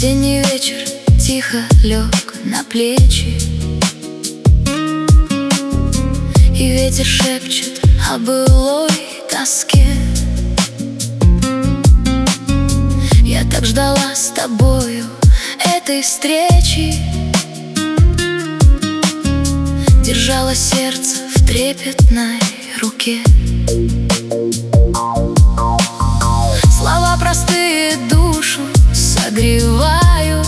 Осенний вечер тихо лег на плечи, и ветер шепчет о былой тоске. Я так ждала с тобою этой встречи, держала сердце в трепетной руке. Слова простые душу согревают,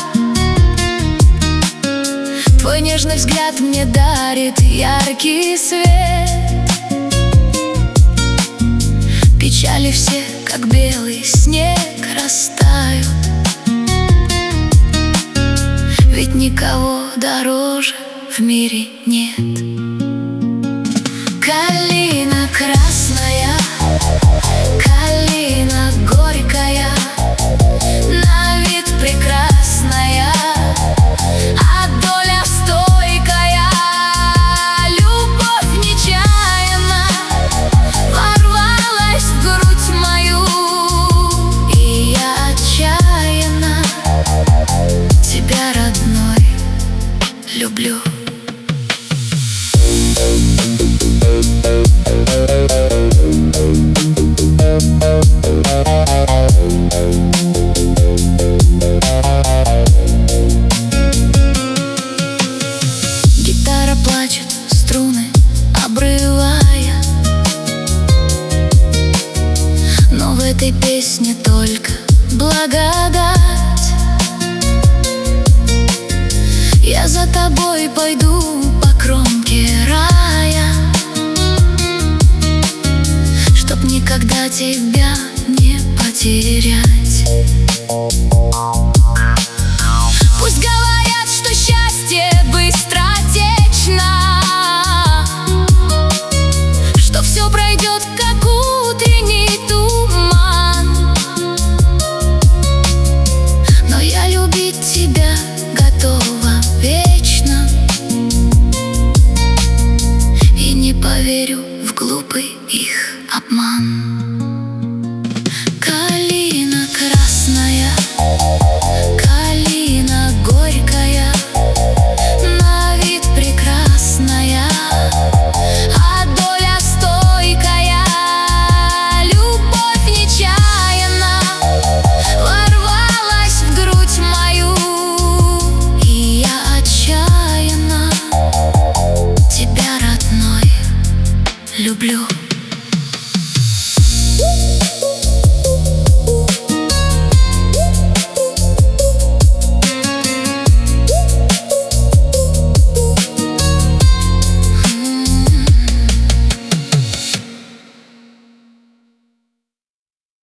твой нежный взгляд мне дарит яркий свет. Печали все, как белый снег, растают, ведь никого дороже в мире нет. Калина красная, калина горькая, на вид прекрасная, а доля стойкая. Любовь нечаянно ворвалась в грудь мою, и я отчаянно тебя, родной, люблю. Гитара плачет, струны обрывая, но в этой песне только благодать. Я за тобой пойду по кромке рая, чтоб никогда тебя не потерять.